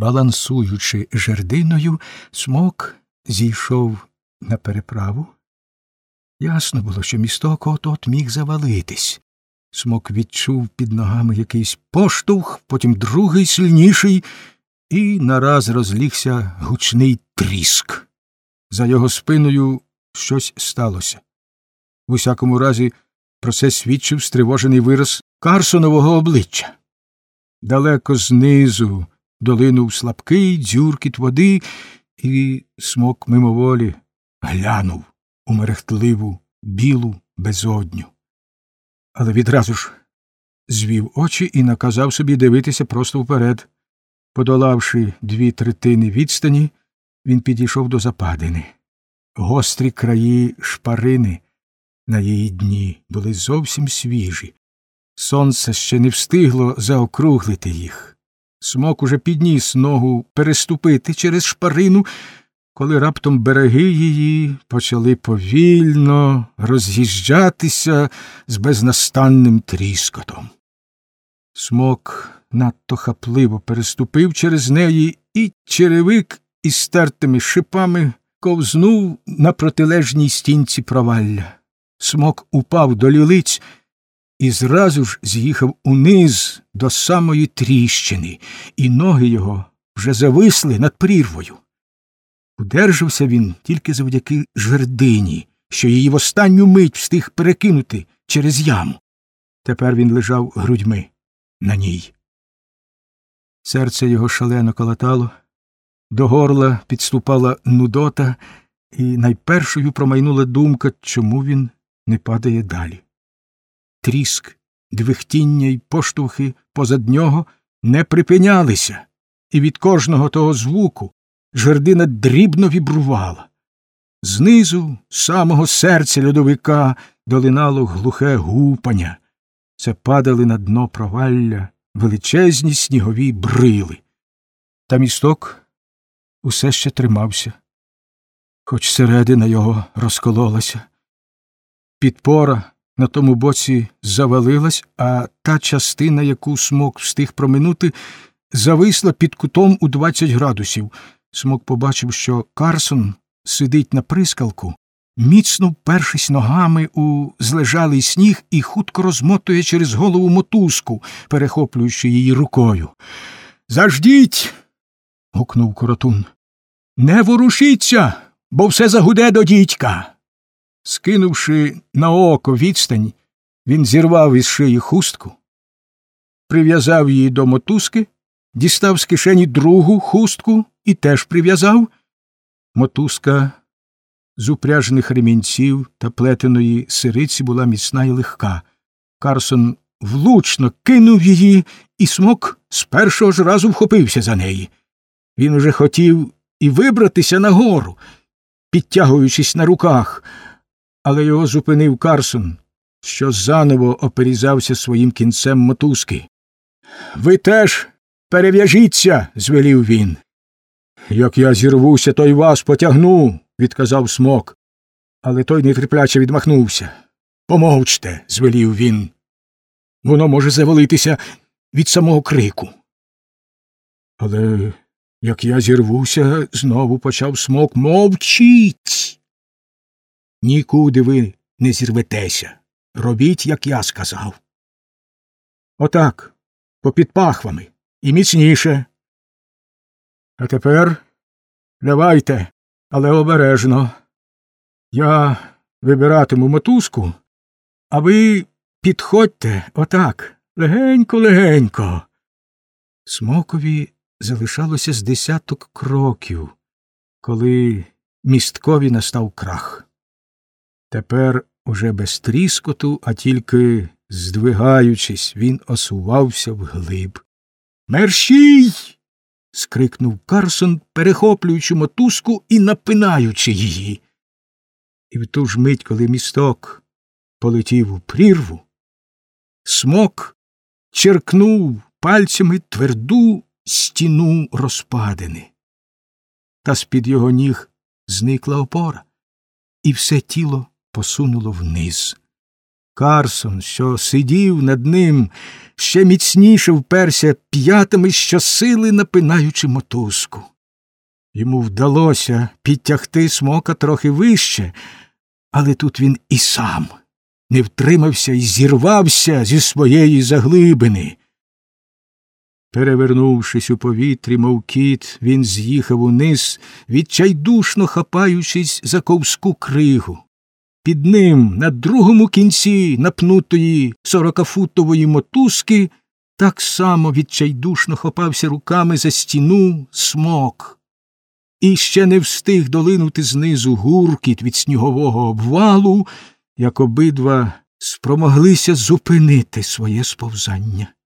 Балансуючи жердиною, Смок зійшов на переправу. Ясно було, що місток от-от міг завалитись. Смок відчув під ногами якийсь поштовх, потім другий, сильніший, і нараз розлігся гучний тріск. За його спиною щось сталося. В усякому разі, про це свідчив стривожений вираз Карсонового обличчя. Далеко знизу долинув слабкий дзюркіт води, і Смок мимоволі глянув у мерехтливу білу безодню. Але відразу ж звів очі і наказав собі дивитися просто вперед. Подолавши 2/3 відстані, він підійшов до западини. Гострі краї шпарини на її дні були зовсім свіжі. Сонце ще не встигло заокруглити їх. Смок уже підніс ногу переступити через шпарину, коли раптом береги її почали повільно роз'їжджатися з безнастанним тріскотом. Смок надто хапливо переступив через неї, і черевик із стертими шипами ковзнув на протилежній стінці провалля. Смок упав до лілиць і зразу ж з'їхав униз до самої тріщини, і ноги його вже зависли над прірвою. Удержався він тільки завдяки жердині, що її в останню мить встиг перекинути через яму. Тепер він лежав грудьми на ній. Серце його шалено колотало, до горла підступала нудота, і найпершою промайнула думка, чому він не падає далі. Тріск, двихтіння й поштовхи позад нього не припинялися, і від кожного того звуку жердина дрібно вібрувала. Знизу, з самого серця льодовика, долинало глухе гупання. Це падали на дно провалля величезні снігові брили. Та місток усе ще тримався, хоч середина його розкололася. Підпора на тому боці завалилась, а та частина, яку Смок встиг проминути, зависла під кутом у 20 градусів. Смок побачив, що Карсон сидить на прискалку, міцно впершись ногами у злежалий сніг і хутко розмотує через голову мотузку, перехоплюючи її рукою. «Заждіть!» – гукнув Коротун. «Не ворушіться, бо все загуде до дідька!» Скинувши на око відстань, він зірвав із шиї хустку, прив'язав її до мотузки, дістав з кишені другу хустку і теж прив'язав. Мотузка з упряжених ремінців та плетеної сириці була міцна й легка. Карсон влучно кинув її, і Смок з першого ж разу вхопився за неї. Він уже хотів і вибратися нагору, підтягуючись на руках, але його зупинив Карсон, що заново оперізався своїм кінцем мотузки. «Ви теж перев'яжіться!» – звелів він. «Як я зірвуся, то й вас потягну!» – відказав Смок. Але той нетерпляче відмахнувся. «Помовчте!» – звелів він. «Воно може завалитися від самого крику». «Але як я зірвуся!» – знову почав Смок. «Мовчіть! Нікуди ви не зірветеся. Робіть, як я сказав. Отак, попід пахвами, і міцніше. А тепер давайте, але обережно. Я вибиратиму мотузку, а ви підходьте отак, легенько-легенько». Смокові залишалося з 10 кроків, коли місткові настав крах. Тепер уже без тріскоту, а тільки здвигаючись, він осувався вглиб. «Мерщій!» – скрикнув Карсон, перехоплюючи мотузку і напинаючи її. І в ту ж мить, коли місток полетів у прірву, Смок черкнув пальцями тверду стіну розпадини. Та з-під його ніг зникла опора, і все тіло посунуло вниз. Карсон, що сидів над ним, ще міцніше вперся п'ятами, щосили напинаючи мотузку. Йому вдалося підтягти Смока трохи вище, але тут він і сам не втримався і зірвався зі своєї заглибини. Перевернувшись у повітрі, мов кіт, він з'їхав униз, відчайдушно хапаючись за ковську кригу. Під ним, на другому кінці напнутої 40-футової мотузки, так само відчайдушно хапався руками за стіну Смок. І ще не встиг долинути знизу гуркіт від снігового обвалу, як обидва спромоглися зупинити своє сповзання.